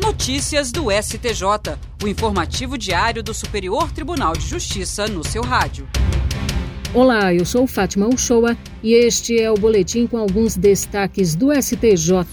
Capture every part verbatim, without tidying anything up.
Notícias do S T J, o informativo diário do Superior Tribunal de Justiça no seu rádio. Olá, eu sou Fátima Uchoa e este é o boletim com alguns destaques do S T J.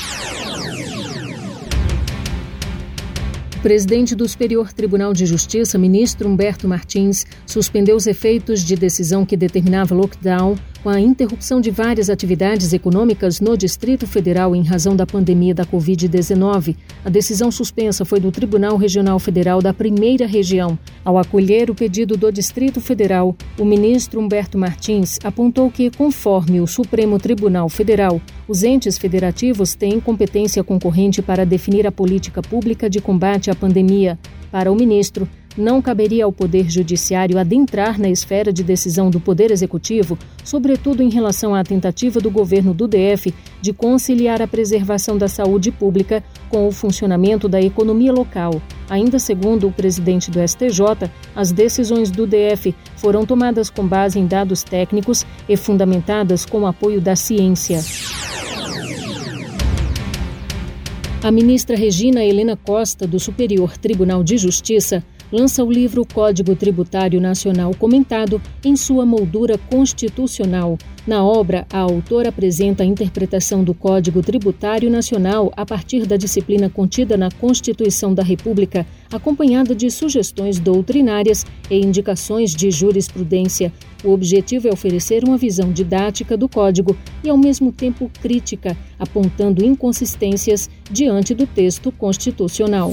O presidente do Superior Tribunal de Justiça, ministro Humberto Martins, suspendeu os efeitos de decisão que determinava lockdown com a interrupção de várias atividades econômicas no Distrito Federal em razão da pandemia da covid dezenove. A decisão suspensa foi do Tribunal Regional Federal da Primeira Região. Ao acolher o pedido do Distrito Federal, o ministro Humberto Martins apontou que, conforme o Supremo Tribunal Federal, os entes federativos têm competência concorrente para definir a política pública de combate à pandemia. Para o ministro, não caberia ao Poder Judiciário adentrar na esfera de decisão do Poder Executivo, sobretudo em relação à tentativa do governo do D F de conciliar a preservação da saúde pública com o funcionamento da economia local. Ainda segundo o presidente do S T J, as decisões do D F foram tomadas com base em dados técnicos e fundamentadas com o apoio da ciência. A ministra Regina Helena Costa, do Superior Tribunal de Justiça, lança o livro Código Tributário Nacional Comentado em sua moldura constitucional. Na obra, a autora apresenta a interpretação do Código Tributário Nacional a partir da disciplina contida na Constituição da República, acompanhada de sugestões doutrinárias e indicações de jurisprudência. O objetivo é oferecer uma visão didática do Código e, ao mesmo tempo, crítica, apontando inconsistências diante do texto constitucional.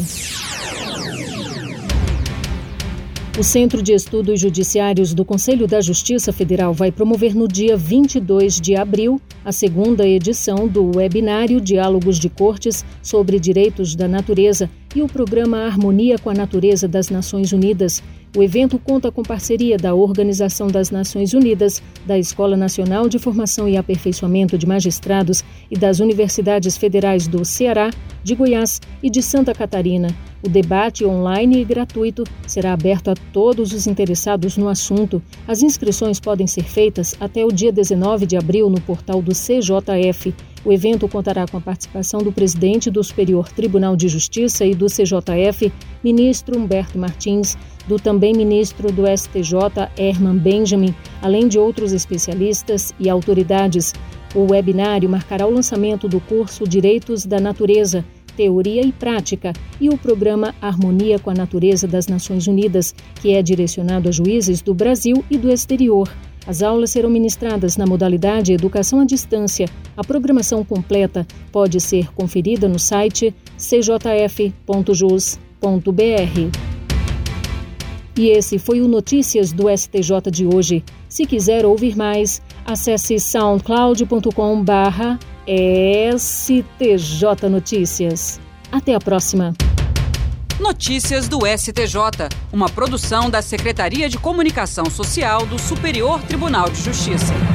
O Centro de Estudos Judiciários do Conselho da Justiça Federal vai promover no dia vinte e dois de abril a segunda edição do webinário Diálogos de Cortes sobre Direitos da Natureza e o programa Harmonia com a Natureza das Nações Unidas. O evento conta com parceria da Organização das Nações Unidas, da Escola Nacional de Formação e Aperfeiçoamento de Magistrados e das Universidades Federais do Ceará, de Goiás e de Santa Catarina. O debate online e gratuito será aberto a todos os interessados no assunto. As inscrições podem ser feitas até o dia dezenove de abril no portal do C J F. O evento contará com a participação do presidente do Superior Tribunal de Justiça e do C J F, ministro Humberto Martins, do também ministro do S T J, Herman Benjamin, além de outros especialistas e autoridades. O webinário marcará o lançamento do curso Direitos da Natureza, Teoria e Prática, e o programa Harmonia com a Natureza das Nações Unidas, que é direcionado a juízes do Brasil e do exterior. As aulas serão ministradas na modalidade Educação à Distância. A programação completa pode ser conferida no site c j f ponto jus ponto b r. E esse foi o Notícias do S T J de hoje. Se quiser ouvir mais, acesse soundcloud ponto com barra S T J Notícias. Até a próxima. Notícias do S T J, uma produção da Secretaria de Comunicação Social do Superior Tribunal de Justiça.